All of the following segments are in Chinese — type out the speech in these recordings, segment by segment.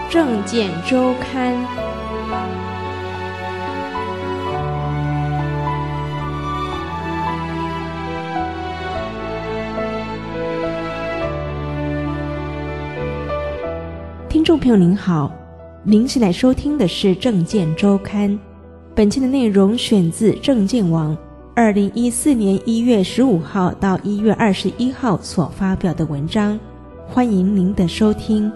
政见周刊。听众朋友您好，您现在收听的是政见周刊，本期的内容选自政见网2014年1月15号到1月21号所发表的文章，欢迎您的收听。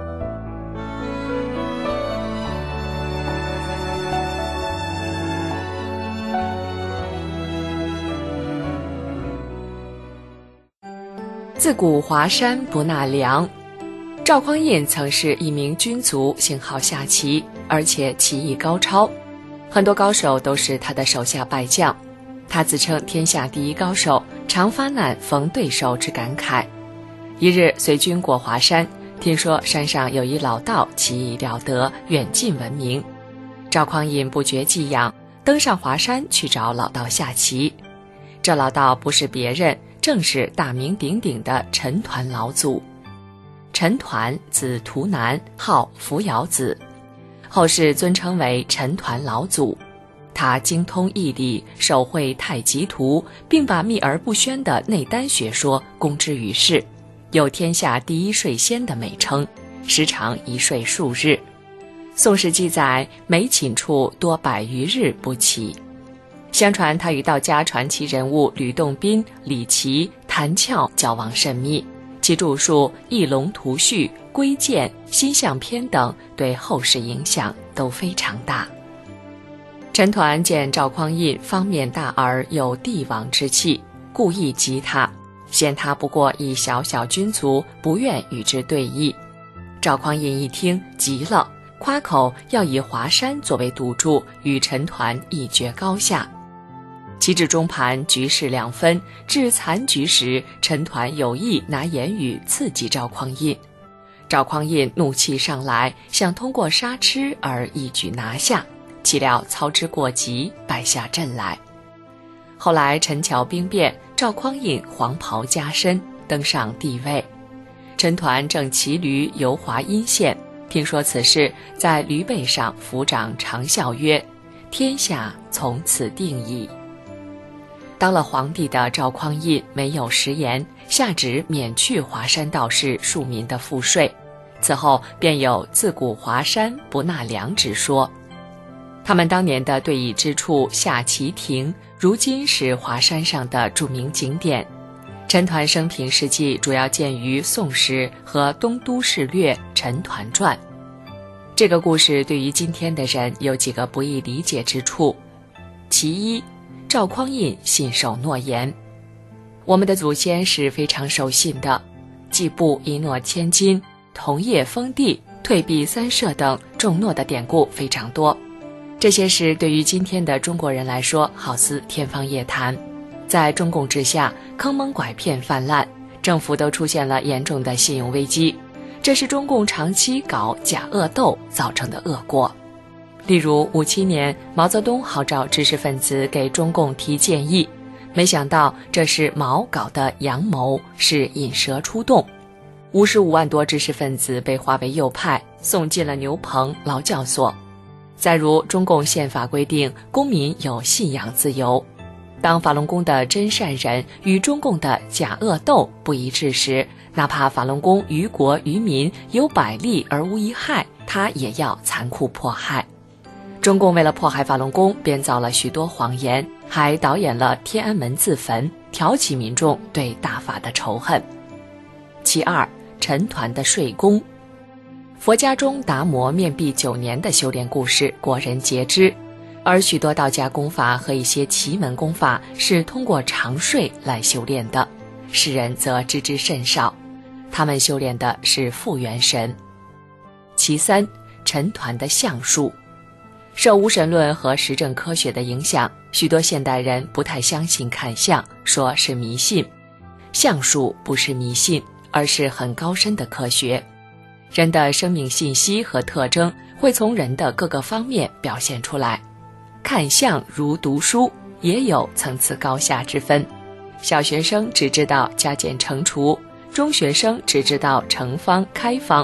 自古华山不纳凉。赵匡胤曾是一名军卒，性好下棋，而且棋艺高超，很多高手都是他的手下败将。他自称天下第一高手，常发难逢对手之感慨。一日随军过华山，听说山上有一老道棋艺了得，远近闻名。赵匡胤不觉寄养，登上华山去找老道下棋。这老道不是别人，正是大名鼎鼎的陈抟老祖。陈抟字图南，号扶摇子，后世尊称为陈抟老祖。他精通易理，手绘太极图，并把秘而不宣的内丹学说公之于世，有天下第一睡仙的美称，时常一睡数日。宋史记载，每寝处多100余日不起。相传他与道家传奇人物吕洞宾、李琦、谭翘交往甚密，其著述《异龙图序》《归剑》《心象篇》等对后世影响都非常大。陈抟见赵匡胤方面大而有帝王之气，故意击他，嫌他不过一小小军卒，不愿与之对弈。赵匡胤一听急了，夸口要以华山作为赌注，与陈抟一决高下。棋至中盘，局势两分，至残局时，陈抟有意拿言语刺激赵匡胤。赵匡胤怒气上来，想通过杀吃而一举拿下，岂料操之过急，败下阵来。后来陈桥兵变，赵匡胤黄袍加身，登上帝位。陈抟正骑驴游华阴县，听说此事，在驴背上抚掌长啸曰：“天下从此定矣。”当了皇帝的赵匡胤没有食言，下旨免去华山道士庶民的赋税，此后便有自古华山不纳凉之说。他们当年的对弈之处下棋亭，如今是华山上的著名景点。陈抟生平事迹主要见于《宋史》和《东都事略·陈抟传》。这个故事对于今天的人有几个不易理解之处。其一，赵匡胤信守诺言。我们的祖先是非常守信的，季布一诺千金，同业封地，退避三舍等重诺的典故非常多。这些事对于今天的中国人来说，好似天方夜谭。在中共之下，坑蒙拐骗泛滥，政府都出现了严重的信用危机，这是中共长期搞假恶斗造成的恶果。例如57年，毛泽东号召知识分子给中共提建议，没想到这是毛搞的阳谋，是引蛇出洞。55万多知识分子被划为右派，送进了牛棚、劳教所。再如中共宪法规定，公民有信仰自由。当法轮功的真善人与中共的假恶斗不一致时，哪怕法轮功于国于民有百利而无一害，他也要残酷迫害。中共为了迫害法轮功，编造了许多谎言，还导演了天安门自焚，挑起民众对大法的仇恨。其二，陈抟的睡功。佛家中达摩面壁9年的修炼故事国人皆知，而许多道家功法和一些奇门功法是通过长睡来修炼的，世人则知之甚少。他们修炼的是复元神。其三，陈抟的相术。受无神论和实证科学的影响，许多现代人不太相信看相，说是迷信。相术不是迷信，而是很高深的科学。人的生命信息和特征会从人的各个方面表现出来。看相如读书，也有层次高下之分。小学生只知道加减乘除，中学生只知道乘方开方，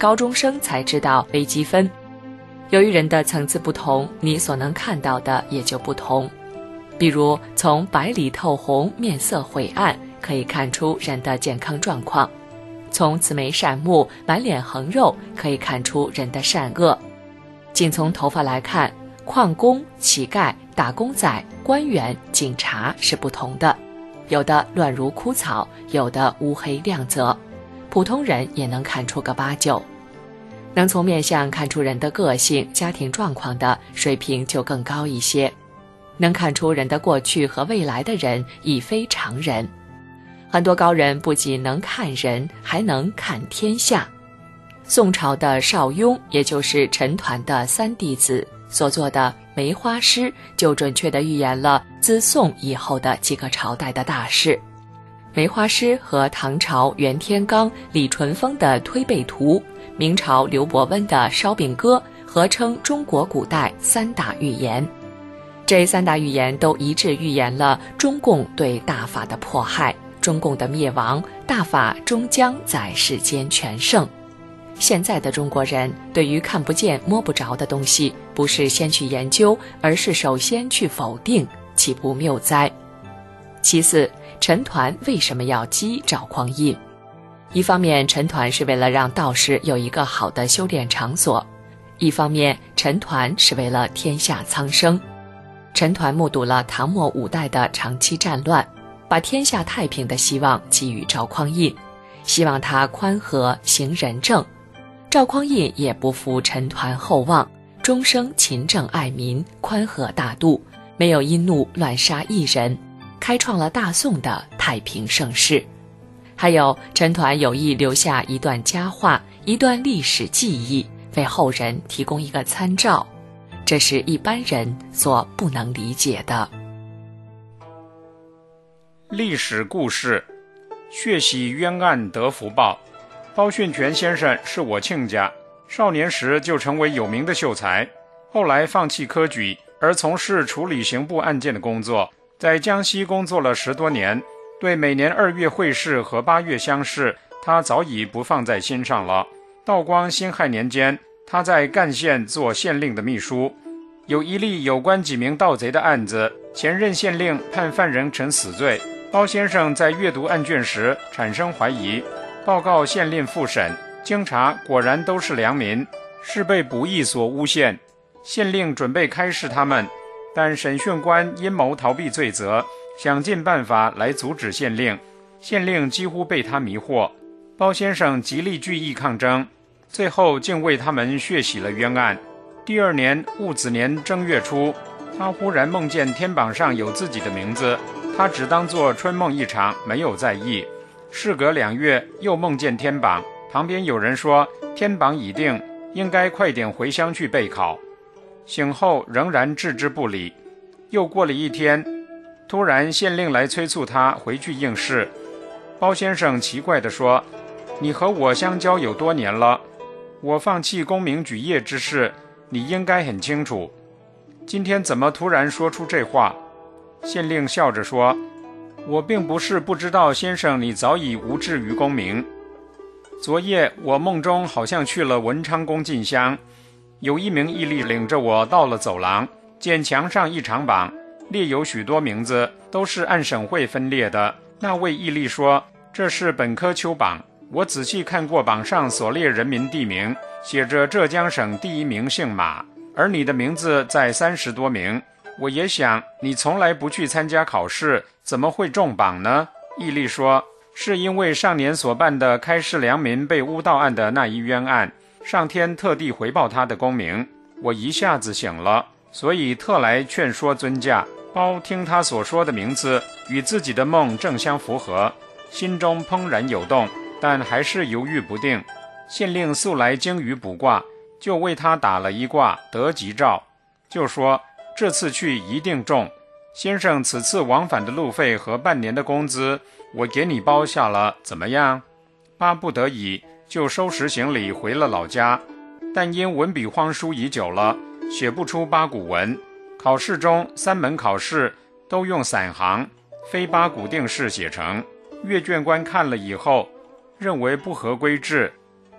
高中生才知道微积分。由于人的层次不同，你所能看到的也就不同。比如从白里透红、面色晦暗可以看出人的健康状况，从慈眉善目、满脸横肉可以看出人的善恶。仅从头发来看，矿工、乞丐、打工仔、官员、警察是不同的，有的乱如枯草，有的乌黑亮泽，普通人也能看出个8、9。能从面相看出人的个性、家庭状况的水平就更高一些。能看出人的过去和未来的人已非常人。很多高人不仅能看人，还能看天下。宋朝的邵雍，也就是陈抟的3弟子所做的梅花诗，就准确地预言了自宋以后的几个朝代的大事。梅花诗和唐朝袁天罡、李淳风的推背图，明朝刘伯温的烧饼歌合称中国古代3大预言。这3大预言都一致预言了中共对大法的迫害，中共的灭亡，大法终将在世间全盛。现在的中国人对于看不见摸不着的东西，不是先去研究，而是首先去否定，岂不谬哉？其次，陈抟为什么要击赵匡胤？一方面，陈抟是为了让道士有一个好的修炼场所；一方面，陈抟是为了天下苍生。陈抟目睹了唐末5代的长期战乱，把天下太平的希望寄予赵匡胤，希望他宽和行仁政。赵匡胤也不负陈抟厚望，终生勤政爱民，宽和大度，没有因怒乱杀一人，开创了大宋的太平盛世。还有，陈抟有意留下一段佳话，一段历史记忆，为后人提供一个参照，这是一般人所不能理解的。 历史故事，血洗冤案得福报。包训全先生是我亲家，少年时就成为有名的秀才，后来放弃科举，而从事处理刑部案件的工作，在江西工作了10多年，对每年2月会试和8月乡试，他早已不放在心上了。道光辛亥年间，他在赣县做县令的秘书，有一例有关几名盗贼的案子，前任县令判犯人成死罪。包先生在阅读案卷时产生怀疑，报告县令复审，经查果然都是良民，是被捕役所诬陷。县令准备开释他们，但审讯官阴谋逃避罪责，想尽办法来阻止县令，县令几乎被他迷惑。包先生极力据意抗争，最后竟为他们血洗了冤案。第2年戊子年正月初，他忽然梦见天榜上有自己的名字，他只当作春梦一场，没有在意。事隔2月，又梦见天榜，旁边有人说天榜已定，应该快点回乡去备考。醒后仍然置之不理。又过了1天，突然县令来催促他回去应试。包先生奇怪地说，你和我相交有多年了，我放弃功名举业之事，你应该很清楚，今天怎么突然说出这话？县令笑着说，我并不是不知道先生你早已无志于功名。昨夜我梦中好像去了文昌宫进香，有一名义吏领着我到了走廊，见墙上一长榜，列有许多名字，都是按省会分列的。那位义吏说，这是本科秋榜。我仔细看过榜上所列人民地名，写着浙江省第1名姓马，而你的名字在30多名。我也想你从来不去参加考试，怎么会中榜呢？义吏说，是因为上年所办的开释良民被诬盗案的那一冤案，上天特地回报他的功名，我一下子醒了，所以特来劝说尊驾。包听他所说的名字与自己的梦正相符合，心中怦然有动，但还是犹豫不定。县令素来精于卜卦，就为他打了一卦得吉兆，就说这次去一定中，先生此次往返的路费和半年的工资我给你包下了，怎么样？巴不得已就收拾行李回了老家，但因文笔荒疏已久了，写不出八股文。考试中3门考试都用散行，非八股定式写成，阅卷官看了以后认为不合规制，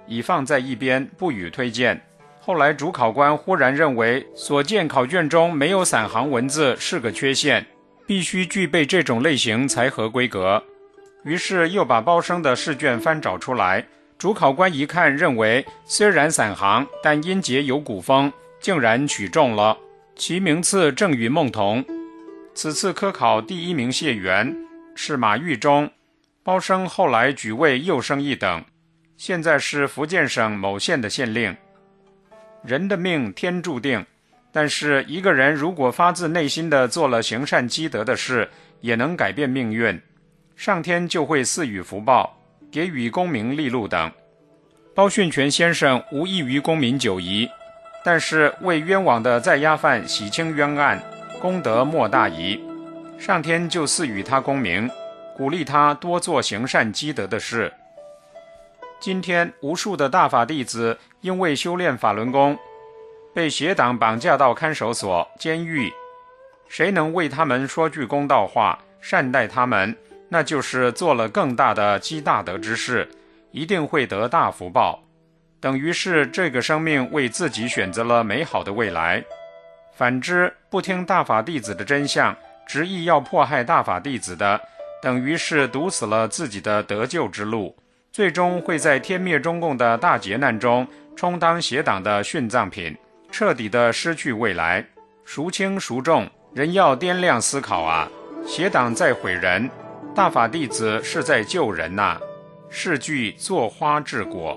已放在一边，不予推荐。后来主考官忽然认为所见考卷中没有散行文字是个缺陷，必须具备这种类型才合规格。于是又把包生的试卷翻找出来，主考官一看，认为虽然散行，但音节有古风，竟然取中了，其名次正与孟同。此次科考第1名解元是马玉忠，包生后来举为右生一等，现在是福建省某县的县令。人的命天注定，但是一个人如果发自内心地做了行善积德的事，也能改变命运，上天就会赐予福报，给予功名利禄等。包训全先生无异于公民九夷，但是为冤枉的在押犯洗清冤案，功德莫大矣，上天就赐予他功名，鼓励他多做行善积德的事。今天无数的大法弟子因为修炼法轮功，被邪党绑架到看守所、监狱，谁能为他们说句公道话，善待他们，那就是做了更大的积大德之事，一定会得大福报，等于是这个生命为自己选择了美好的未来。反之，不听大法弟子的真相，执意要迫害大法弟子的，等于是堵死了自己的得救之路，最终会在天灭中共的大劫难中充当邪党的殉葬品，彻底的失去未来。孰轻孰重，人要掂量思考啊！邪党在毁人，大法弟子是在救人呐。是句坐花治果。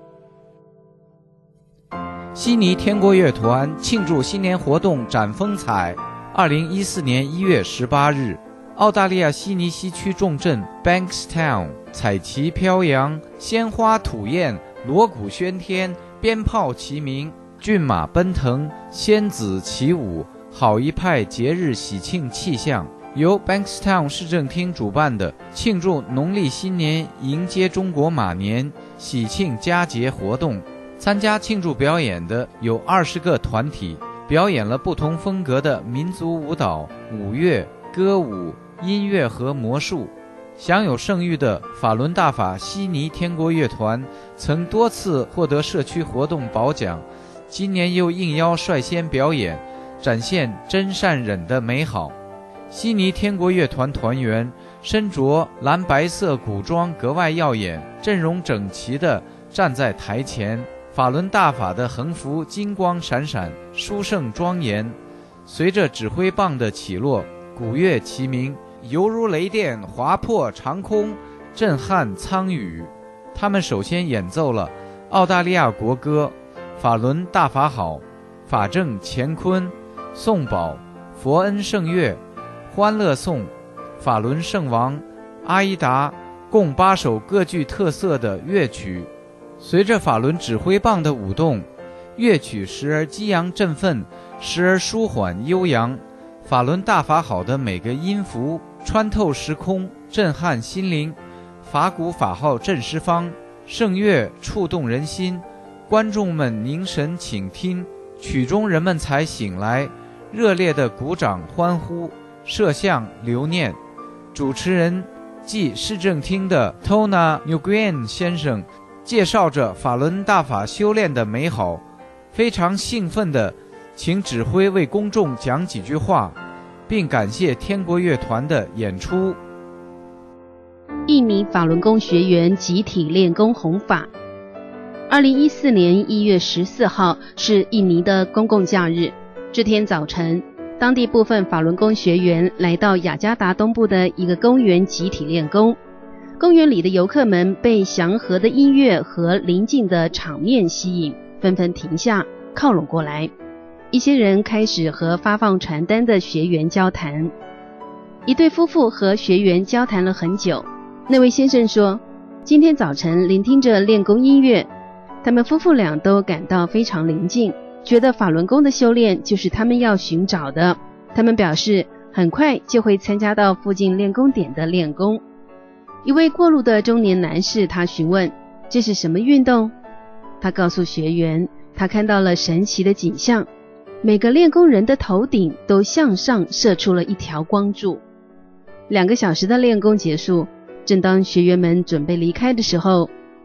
悉尼天国乐团庆祝新年活动展风采。2014年1月18日，澳大利亚悉尼西区重镇 Bankstown， 彩旗飘扬，鲜花吐艳，锣鼓喧天，鞭炮齐鸣，骏马奔腾，仙子起舞，好一派节日喜庆气象。由 Bankstown 市政厅主办的庆祝农历新年迎接中国马年喜庆佳节活动，参加庆祝表演的有20个团体，表演了不同风格的民族舞蹈、舞乐、歌舞、音乐和魔术。享有盛誉的法轮大法悉尼天国乐团曾多次获得社区活动宝奖，今年又应邀率先表演，展现真善忍的美好。悉尼天国乐团团员身着蓝白色古装，格外耀眼，阵容整齐地站在台前，法轮大法的横幅金光闪闪，殊胜庄严。随着指挥棒的起落，鼓乐齐鸣，犹如雷电划破长空，震撼苍宇。他们首先演奏了澳大利亚国歌《法轮大法好》、法正乾坤、颂宝、佛恩圣乐、欢乐颂、法轮圣王、阿依达，共8首各具特色的乐曲。随着法轮指挥棒的舞动，乐曲时而激昂振奋，时而舒缓悠扬。法轮大法好的每个音符穿透时空，震撼心灵。法鼓法号震十方，圣乐触动人心，观众们凝神倾听，曲中人们才醒来，热烈的鼓掌欢呼，摄像留念。主持人即市政厅的 Tona Nguyen 先生介绍着法轮大法修炼的美好，非常兴奋地请指挥为公众讲几句话，并感谢天国乐团的演出。 印尼法轮功学员集体练功弘法。2014年1月14号是印尼的公共假日，这天早晨，当地部分法轮功学员来到雅加达东部的一个公园集体练功。公园里的游客们被祥和的音乐和邻近的场面吸引，纷纷停下，靠拢过来。一些人开始和发放传单的学员交谈。一对夫妇和学员交谈了很久。那位先生说，今天早晨聆听着练功音乐，他们夫妇俩都感到非常宁静，觉得法轮功的修炼就是他们要寻找的。他们表示很快就会参加到附近练功点的练功。一位过路的中年男士，他询问这是什么运动。他告诉学员，他看到了神奇的景象，每个练功人的头顶都向上射出了一条光柱。2个小时的练功结束，正当学员们准备离开的时候，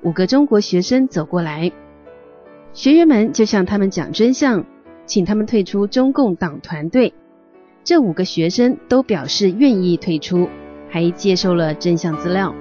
5个中国学生走过来，学员们就向他们讲真相，请他们退出中共党团队。这5个学生都表示愿意退出，还接受了真相资料。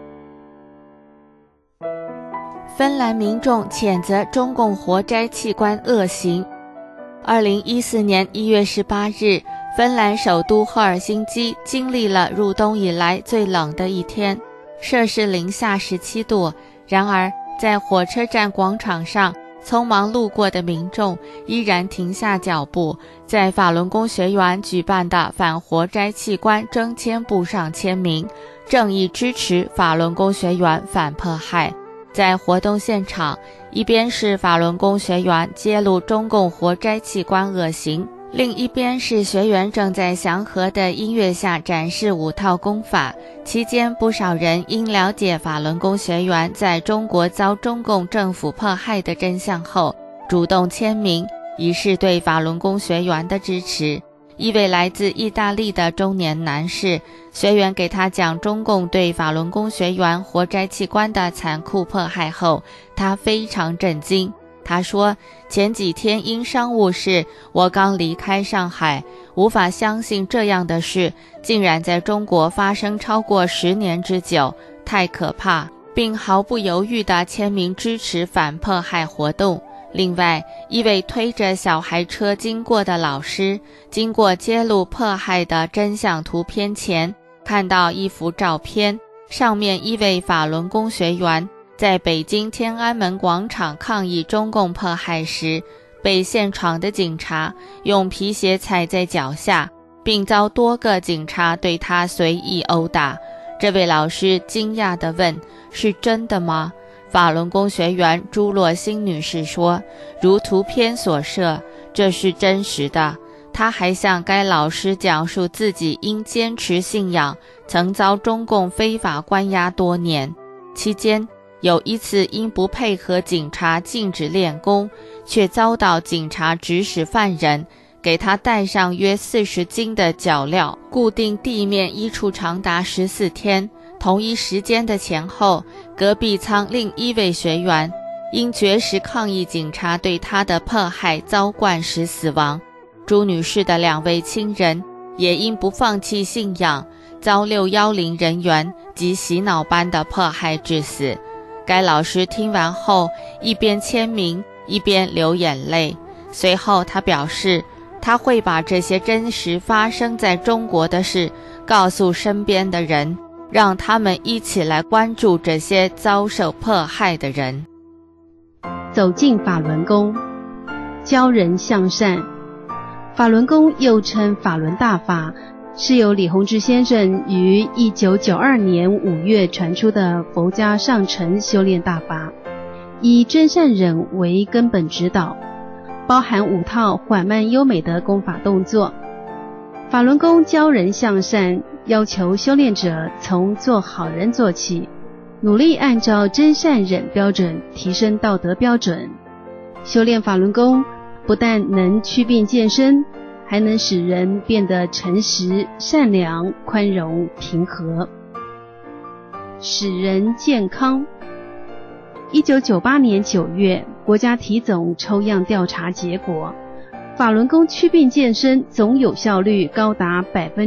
芬兰民众谴责中共活摘器官恶行。2014年1月18日，芬兰首都赫尔辛基经历了入冬以来最冷的一天，摄氏零下17度。然而，在火车站广场上，匆忙路过的民众依然停下脚步，在法轮功学员举办的反活摘器官征签簿上签名，正义支持法轮功学员反迫害。在活动现场，一边是法轮功学员揭露中共活摘器官恶行，另一边是学员正在祥和的音乐下展示5套功法。期间，不少人因了解法轮功学员在中国遭中共政府迫害的真相后，主动签名，以示对法轮功学员的支持。一位来自意大利的中年男士，学员给他讲中共对法轮功学员活摘器官的残酷迫害后，他非常震惊。他说，前几天因商务事，我刚离开上海，无法相信这样的事竟然在中国发生超过10年之久，太可怕，并毫不犹豫地签名支持反迫害活动。另外，一位推着小孩车经过的老师，经过揭露迫害的真相图片前，看到一幅照片，上面一位法轮功学员在北京天安门广场抗议中共迫害时，被现场的警察用皮鞋踩在脚下，并遭多个警察对他随意殴打。这位老师惊讶地问：“是真的吗？”法轮功学员朱洛欣女士说，如图片所摄，这是真实的。她还向该老师讲述自己因坚持信仰，曾遭中共非法关押多年。期间，有一次因不配合警察禁止练功，却遭到警察指使犯人，给他带上约40斤的脚镣，固定地面一处长达14天。同一时间的前后，隔壁舱另一位学员因绝食抗议警察对他的迫害遭灌食死亡。朱女士的2位亲人也因不放弃信仰，遭610人员及洗脑般的迫害致死。该老师听完后，一边签名一边流眼泪。随后他表示，他会把这些真实发生在中国的事告诉身边的人，让他们一起来关注这些遭受迫害的人。 走进法轮功，教人向善。法轮功又称法轮大法，是由李洪志先生于1992年5月传出的佛家上乘修炼大法，以真善忍为根本指导，包含5套缓慢优美的功法动作。法轮功教人向善，要求修炼者从做好人做起，努力按照真善忍标准提升道德标准。修炼法轮功不但能祛病健身，还能使人变得诚实、善良、宽容、平和，使人健康。1998年9月，国家体总抽样调查结果，法轮功祛病健身总有效率高达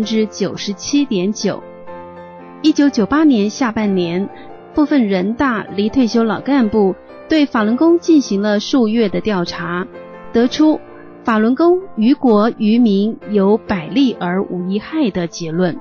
97.9%。1998年下半年，部分人大离退休老干部对法轮功进行了数月的调查，得出法轮功于国于民有百利而无一害的结论。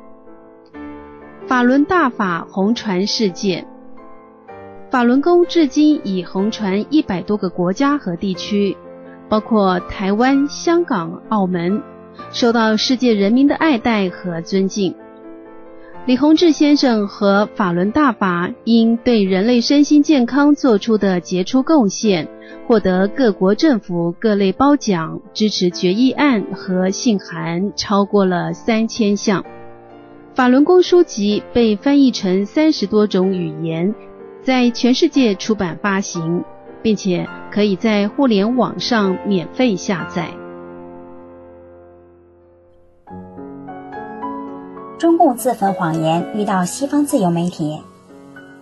法轮大法红传世界，法轮功至今已红传100多个国家和地区，包括台湾、香港、澳门，受到世界人民的爱戴和尊敬。李洪志先生和法轮大法因对人类身心健康做出的杰出贡献，获得各国政府各类褒奖、支持决议案和信函超过了3000项。法轮功书籍被翻译成30多种语言，在全世界出版发行，并且可以在互联网上免费下载。 中共自焚谎言遇到西方自由媒体。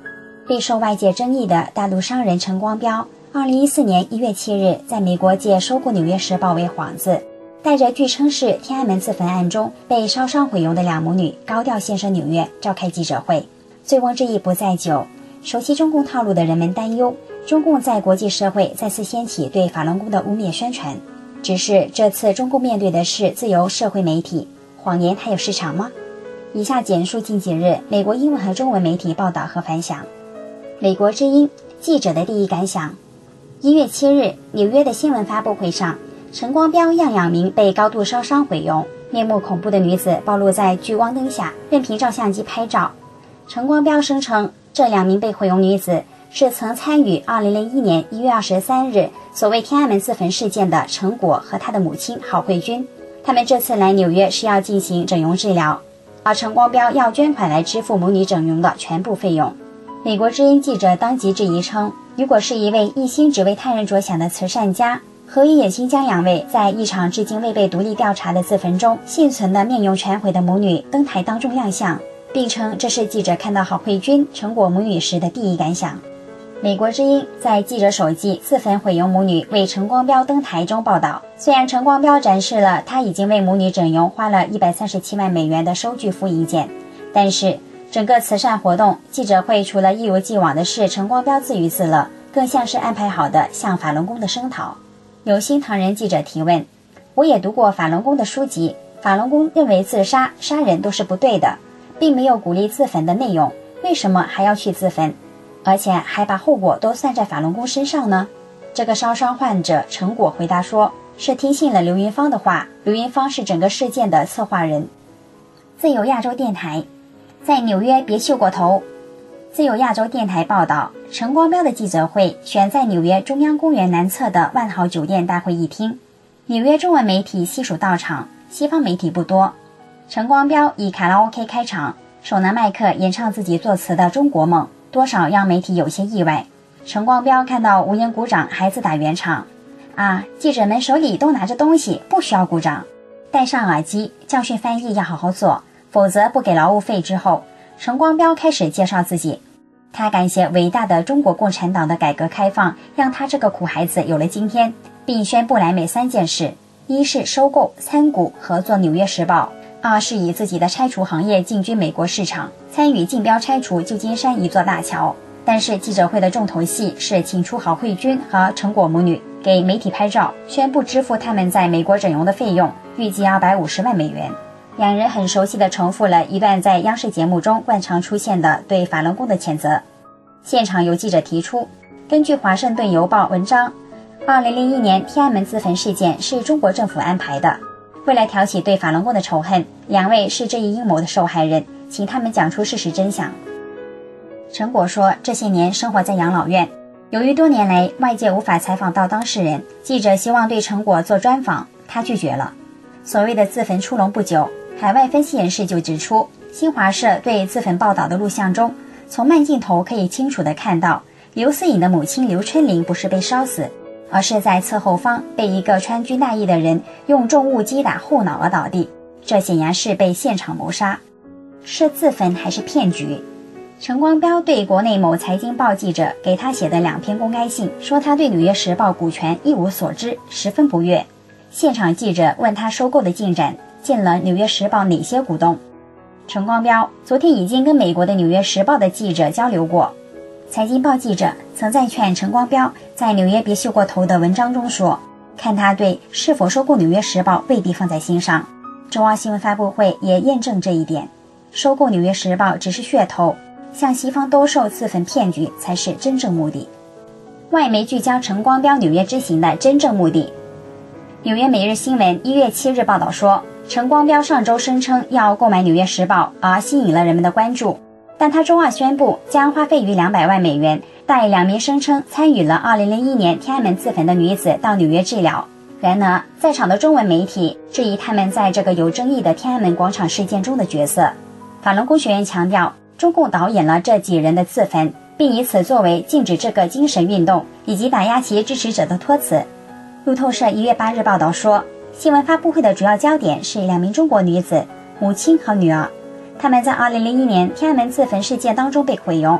备受外界争议的大陆商人陈光标2014年1月7日在美国借收购《纽约时报》为幌子，带着据称是天安门自焚案中被烧伤毁容的两母女高调现身纽约召开记者会。醉翁之意不在酒，熟悉中共套路的人们担忧中共在国际社会再次掀起对法轮功的污蔑宣传。只是这次中共面对的是自由社会媒体，谎言还有市场吗？以下简述近几日美国英文和中文媒体报道和反响。美国之音记者的第一感想。1月7日，纽约的新闻发布会上，陈光标让两名被高度烧伤毁容、面目恐怖的女子暴露在聚光灯下，任凭照相机拍照。陈光标声称，这两名被毁容女子是曾参与2001年1月23日所谓天安门自焚事件的陈果和他的母亲郝慧君，他们这次来纽约是要进行整容治疗，而陈光标要捐款来支付母女整容的全部费用。美国之音记者当即质疑称，如果是一位一心只为他人着想的慈善家，何以忍心将两位在一场至今未被独立调查的自焚中幸存的面容全毁的母女登台当众亮相，并称这是记者看到郝慧君、陈果母女时的第一感想。美国之音在记者手记自焚毁容母女为陈光标登台中报道，虽然陈光标展示了他已经为母女整容花了137万美元的收据复印件，但是整个慈善活动记者会除了一如既往的是陈光标自娱自乐，更像是安排好的向法轮功的声讨。有心唐人记者提问，我也读过法轮功的书籍，法轮功认为自杀、杀人都是不对的，并没有鼓励自焚的内容，为什么还要去自焚，而且还把后果都算在法轮功身上呢？这个烧伤患者陈果回答说，是听信了刘云芳的话，刘云芳是整个事件的策划人。自由亚洲电台在纽约别秀过头。自由亚洲电台报道，陈光标的记者会选在纽约中央公园南侧的万豪酒店大会议厅，纽约中文媒体悉数到场，西方媒体不多。陈光标以卡拉 OK 开场，手拿麦克演唱自己作词的《中国梦》，多少让媒体有些意外。陈光标看到无人鼓掌，还自打圆场，记者们手里都拿着东西，不需要鼓掌。戴上耳机，教训翻译要好好做，否则不给劳务费。之后陈光标开始介绍自己，他感谢伟大的中国共产党的改革开放，让他这个苦孩子有了今天，并宣布来美3件事：一是收购、参股、合作《纽约时报》；2是以自己的拆除行业进军美国市场，参与竞标拆除旧金山一座大桥。但是记者会的重头戏是请出郝慧君和陈果母女给媒体拍照，宣布支付他们在美国整容的费用，预计250万美元。两人很熟悉地重复了一段在央视节目中惯常出现的对法轮功的谴责。现场有记者提出，根据华盛顿邮报文章，2001年天安门自焚事件是中国政府安排的，为了挑起对法轮功的仇恨，两位是这一阴谋的受害人，请他们讲出事实真相。陈果说，这些年生活在养老院，由于多年来外界无法采访到当事人，记者希望对陈果做专访，他拒绝了。所谓的自焚出笼不久，海外分析人士就指出，新华社对自焚报道的录像中，从慢镜头可以清楚地看到，刘思颖的母亲刘春玲不是被烧死，而是在侧后方被一个穿军大衣的人用重物击打后脑而倒地，这显然是被现场谋杀。是自焚还是骗局？陈光标对国内某财经报记者给他写的2篇公开信说，他对《纽约时报》股权一无所知，十分不悦。现场记者问他收购的进展，见了《纽约时报》哪些股东？陈光标昨天已经跟美国的《纽约时报》的记者交流过。财经报记者曾在劝陈光标在纽约别秀过头的文章中说，看他对是否收购《纽约时报》未必放在心上。中央新闻发布会也验证这一点，收购《纽约时报》只是噱头，向西方兜售自焚骗局才是真正目的。外媒聚焦陈光标纽约之行的真正目的。纽约每日新闻1月7日报道说，陈光标上周声称要购买《纽约时报》，而吸引了人们的关注。但他周二宣布将花费逾200万美元，带2名声称参与了2001年天安门自焚的女子到纽约治疗。然而，在场的中文媒体质疑他们在这个有争议的天安门广场事件中的角色。法轮功学员强调，中共导演了这几人的自焚，并以此作为禁止这个精神运动以及打压其支持者的托词。路透社1月8日报道说，新闻发布会的主要焦点是2名中国女子，母亲和女儿。他们在2001年天安门自焚事件当中被毁容，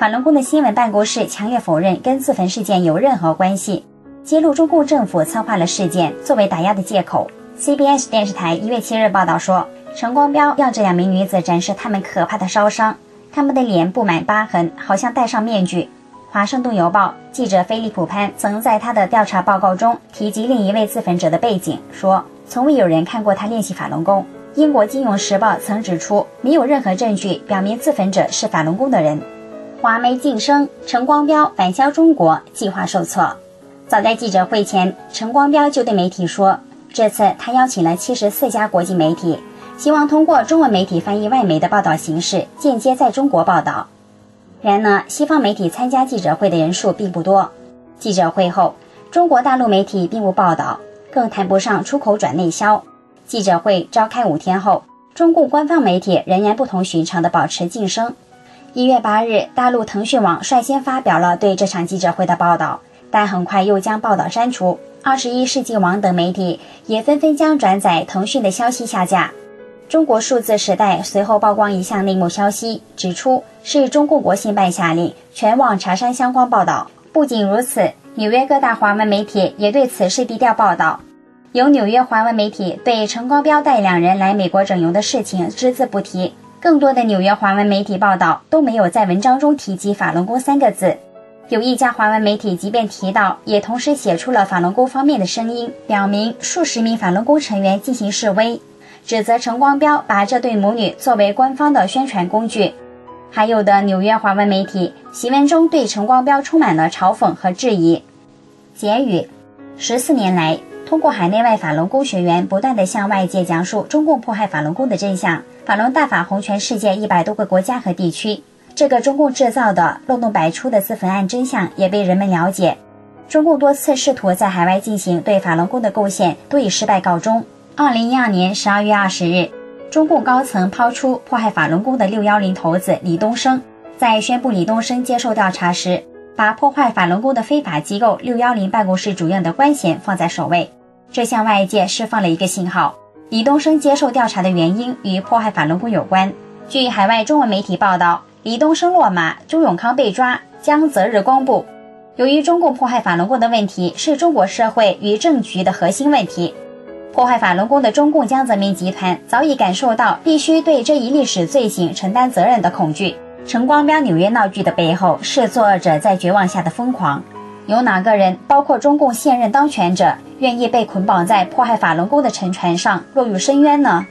法轮功的新闻办公室强烈否认跟自焚事件有任何关系，揭露中共政府策划了事件作为打压的借口。CBS 电视台1月7日报道说，陈光标让这2名女子展示她们可怕的烧伤，她们的脸布满疤痕，好像戴上面具。华盛顿邮报记者菲利普潘曾在他的调查报告中提及另一位自焚者的背景，说从未有人看过他练习法轮功。英国金融时报曾指出，没有任何证据表明自焚者是法轮功的人。华媒晋升，陈光标返销中国计划受挫。早在记者会前，陈光标就对媒体说，这次他邀请了74家国际媒体，希望通过中文媒体翻译外媒的报道形式，间接在中国报道。然而，西方媒体参加记者会的人数并不多。记者会后，中国大陆媒体并不报道，更谈不上出口转内销。记者会召开5天后，中共官方媒体仍然不同寻常地保持晋升。1月8日，大陆腾讯网率先发表了对这场记者会的报道，但很快又将报道删除。21世纪网等媒体也纷纷将转载腾讯的消息下架。中国数字时代随后曝光一项内幕消息，指出是中共国新办下令全网查删相关报道。不仅如此，纽约各大华文媒体也对此事低调报道。有纽约华文媒体对陈光标带2人来美国整容的事情只字不提，更多的纽约华文媒体报道都没有在文章中提及法轮功3个字。有一家华文媒体即便提到，也同时写出了法轮功方面的声音，表明数十名法轮功成员进行示威，指责陈光标把这对母女作为官方的宣传工具。还有的纽约华文媒体檄文中对陈光标充满了嘲讽和质疑。结语：14年来，通过海内外法轮功学员不断地向外界讲述中共迫害法轮功的真相，法轮大法红传世界100多个国家和地区，这个中共制造的漏洞百出的自焚案真相也被人们了解。中共多次试图在海外进行对法轮功的构陷，都以失败告终。2012年12月20日，中共高层抛出迫害法轮功的610头子李东生，在宣布李东生接受调查时，把破坏法轮功的非法机构610办公室主任的官衔放在首位。这向外界释放了一个信号，李东生接受调查的原因与迫害法轮功有关。据海外中文媒体报道，李东生落马，周永康被抓，将择日公布。由于中共迫害法轮功的问题是中国社会与政局的核心问题，迫害法轮功的中共江泽民集团早已感受到必须对这一历史罪行承担责任的恐惧。陈光标纽约闹剧的背后是作恶者在绝望下的疯狂。有哪个人，包括中共现任当权者，愿意被捆绑在迫害法轮功的沉船上落入深渊呢？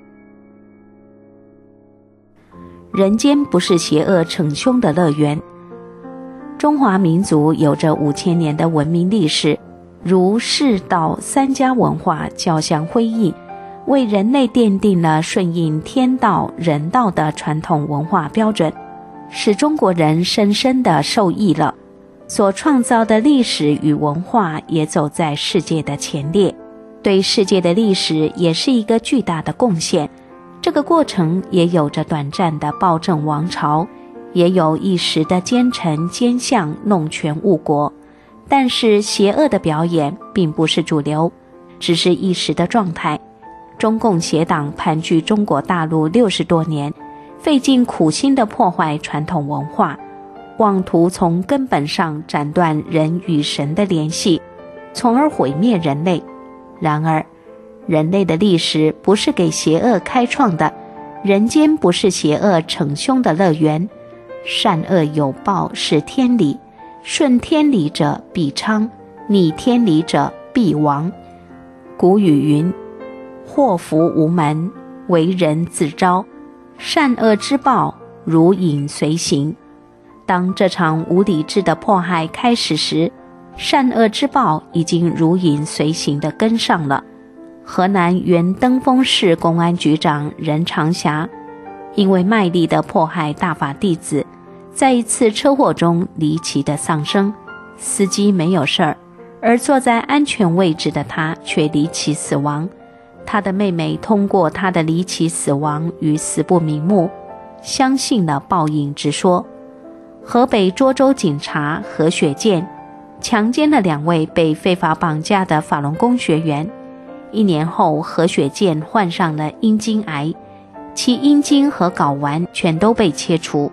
人间不是邪恶逞凶的乐园。中华民族有着5000年的文明历史，儒释道3家文化交相辉映，为人类奠定了顺应天道人道的传统文化标准，使中国人深深地受益了。所创造的历史与文化也走在世界的前列，对世界的历史也是一个巨大的贡献。这个过程也有着短暂的暴政王朝，也有一时的奸臣奸相弄权误国，但是邪恶的表演并不是主流，只是一时的状态。中共邪党盘踞中国大陆60多年，费尽苦心地破坏传统文化，妄图从根本上斩断人与神的联系，从而毁灭人类。然而，人类的历史不是给邪恶开创的，人间不是邪恶逞凶的乐园。善恶有报是天理，顺天理者必昌，逆天理者必亡。古语云：祸福无门，为人自招，善恶之报如影随形。当这场无理智的迫害开始时，善恶之报已经如影随形地跟上了。河南原登封市公安局长任长霞，因为卖力地迫害大法弟子，在一次车祸中离奇地丧生，司机没有事儿，而坐在安全位置的他却离奇死亡。他的妹妹通过他的离奇死亡与死不瞑目，相信了报应之说。河北涿州警察何雪健强奸了2位被非法绑架的法轮功学员。1年后，何雪健患上了阴茎癌，其阴茎和睾丸全都被切除。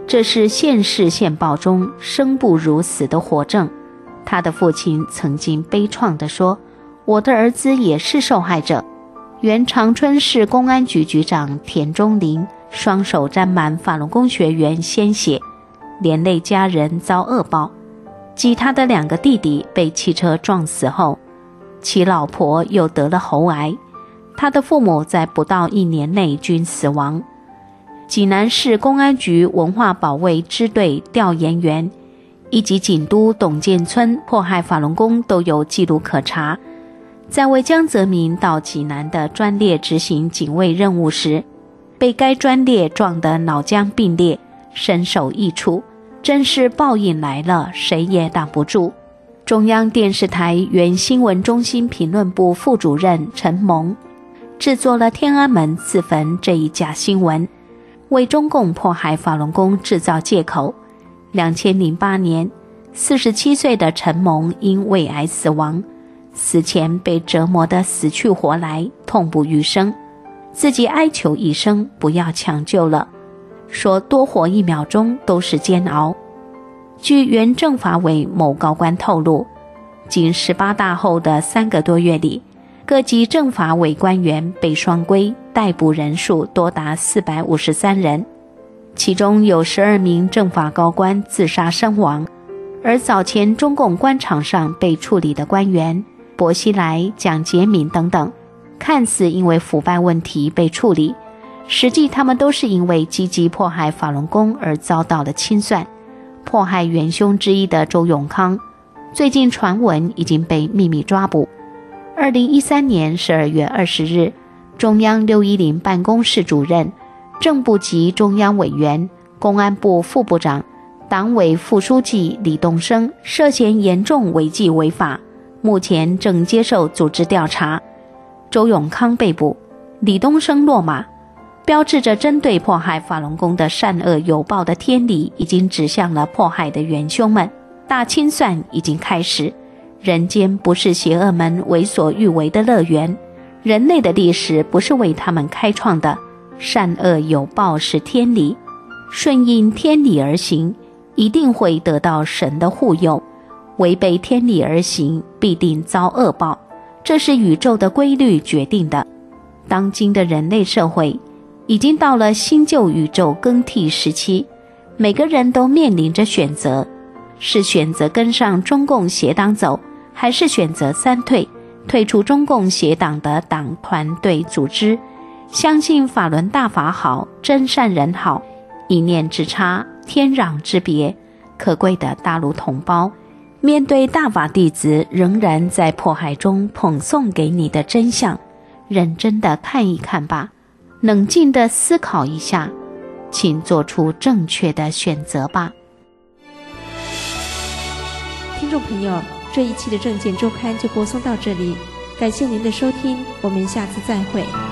这是现世现报中生不如死的活证。他的父亲曾经悲怆地说，我的儿子也是受害者。原长春市公安局局长田中林双手沾满法轮功学员鲜血，连累家人遭恶报，及他的2个弟弟被汽车撞死后，其老婆又得了喉癌，他的父母在不到1年内均死亡。济南市公安局文化保卫支队调研员以及锦都董建村迫害法轮功都有记录可查。在为江泽民到济南的专列执行警卫任务时，被该专列撞得脑浆迸裂，身首异处，真是报应来了，谁也挡不住。中央电视台原新闻中心评论部副主任陈蒙制作了天安门自焚这一假新闻，为中共迫害法轮功制造借口。2008年，47岁的陈蒙因胃癌死亡，死前被折磨得死去活来，痛不欲生，自己哀求医生不要抢救了，说多活1秒钟都是煎熬。据原政法委某高官透露，仅18大后的3个多月里，各级政法委官员被双规，逮捕人数多达453人，其中有12名政法高官自杀身亡。而早前中共官场上被处理的官员薄熙来、蒋洁敏等等，看似因为腐败问题被处理，实际他们都是因为积极迫害法轮功而遭到了清算。迫害元凶之一的周永康，最近传闻已经被秘密抓捕。2013年12月20日，中央610办公室主任、正部级中央委员、公安部副部长、党委副书记李东生涉嫌严重违纪违法，目前正接受组织调查。周永康被捕，李东生落马，标志着针对迫害法轮功的善恶有报的天理已经指向了迫害的元凶们，大清算已经开始。人间不是邪恶们为所欲为的乐园，人类的历史不是为他们开创的，善恶有报是天理，顺应天理而行，一定会得到神的护佑，违背天理而行，必定遭恶报，这是宇宙的规律决定的。当今的人类社会已经到了新旧宇宙更替时期，每个人都面临着选择，是选择跟上中共邪党走，还是选择3退，退出中共邪党的党团队组织，相信法轮大法好，真善人好，一念之差，天壤之别。可贵的大陆同胞，面对大法弟子仍然在迫害中捧送给你的真相，认真的看一看吧，冷静的思考一下，请做出正确的选择吧。 听众朋友，这一期的证件周刊就播送到这里，感谢您的收听，我们下次再会。